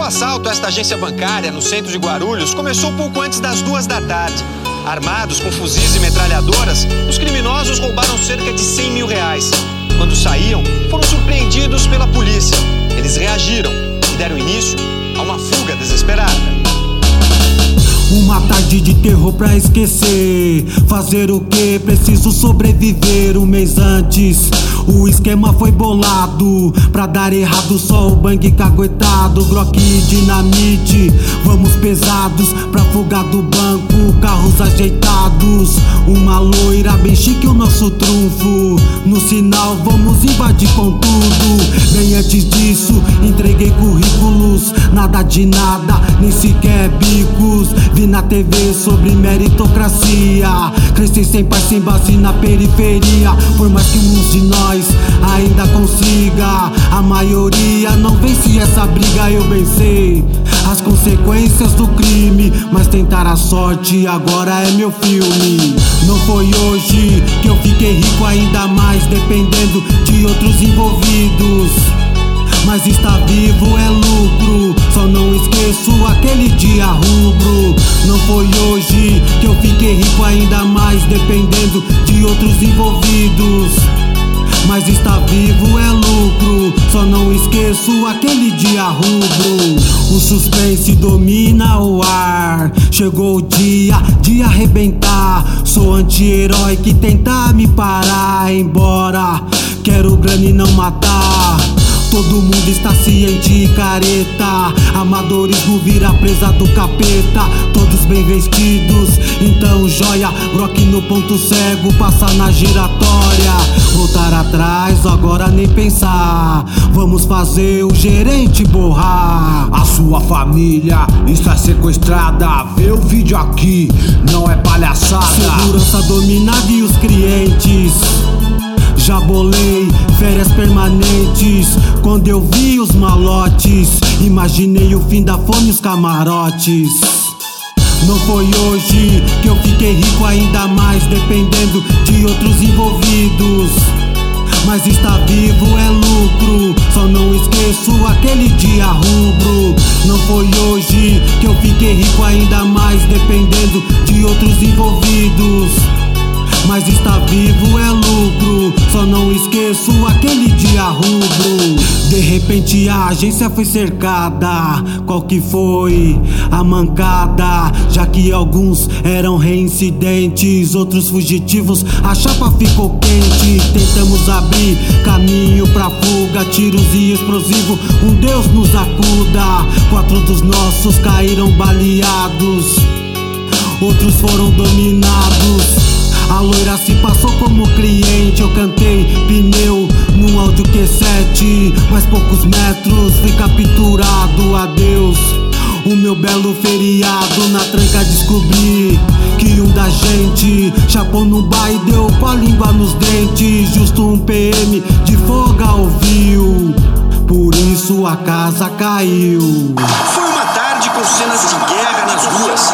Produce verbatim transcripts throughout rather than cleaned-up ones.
assalto a esta agência bancária no centro de Guarulhos começou pouco antes das duas da tarde. Armados com fuzis e metralhadoras, os criminosos roubaram cerca de cem mil reais. Quando saíam, foram surpreendidos pela polícia. Eles reagiram e deram início a uma fuga desesperada. Uma tarde de terror pra esquecer. Fazer o que? Preciso sobreviver. Um mês antes o esquema foi bolado pra dar errado, só o bang caguetado. Glock e dinamite, vamos pesados pra fugar do banco. Carros ajeitados, uma loira bem chique, o nosso trunfo. No sinal vamos invadir com tudo. Bem antes disso entreguei currículos. Nada de nada, nem sequer bicos. Vi na T V sobre meritocracia. Cresci sem pai, sem base na periferia. Por mais que uns de nós ainda consiga, a maioria não vence essa briga. Eu vencei as consequências do crime, mas tentar a sorte agora é meu filme. Não foi hoje que eu fiquei rico, ainda mais dependendo de outros envolvidos. Mas estar vivo é lucro, só não esqueço aquele dia rubro. Não foi hoje que eu fiquei rico, ainda mais dependendo de outros envolvidos. Mas estar vivo é lucro, só não esqueço aquele dia rubro. O suspense domina o ar, chegou o dia de arrebentar. Sou anti-herói que tenta me parar, embora quero grana e não matar. Todo mundo está ciente e careta. Amadorismo vira presa do capeta. Todos bem vestidos, então joia. Glock no ponto cego, passa na giratória. Voltar atrás, agora nem pensar. Vamos fazer o gerente borrar. A sua família está sequestrada. Vê o vídeo aqui, não é palhaçada. Segurança dominada e os clientes. Já bolei férias permanentes. Quando eu vi os malotes, imaginei o fim da fome e os camarotes. Não foi hoje que eu fiquei rico, ainda mais dependendo de outros envolvidos. Mas estar vivo é lucro, só não esqueço aquele dia rubro. Não foi hoje que eu fiquei rico, ainda mais dependendo de outros envolvidos. Mas estar vivo é lucro, só não esqueço aquele dia rubro. De repente a agência foi cercada. Qual que foi a mancada? Já que alguns eram reincidentes, outros fugitivos, a chapa ficou quente. Tentamos abrir caminho pra fuga, tiros e explosivo, um Deus nos acuda. Quatro dos nossos caíram baleados, outros foram dominados. A loira se passou como cliente. Eu cantei pneu num áudio Q sete. Mais poucos metros, fui capturado. Adeus, o meu belo feriado. Na tranca descobri que um da gente chapou no bar e deu com a língua nos dentes. Justo um P M de folga ouviu, por isso a casa caiu. Foi uma tarde com cenas de guerra nas ruas.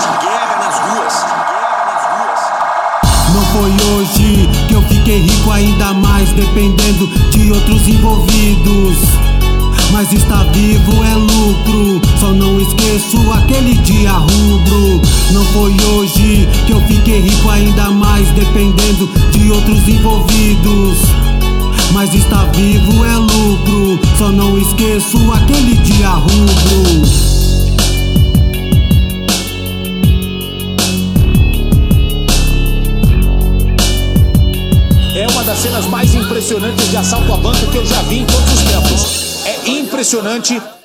Não foi hoje que eu fiquei rico, ainda mais dependendo de outros envolvidos. Mas estar vivo é lucro, só não esqueço aquele dia rubro. Não foi hoje que eu fiquei rico, ainda mais dependendo de outros envolvidos. Mas estar vivo é lucro, só não esqueço aquele dia rubro. É uma das cenas mais impressionantes de assalto a banco que eu já vi em todos os tempos. É impressionante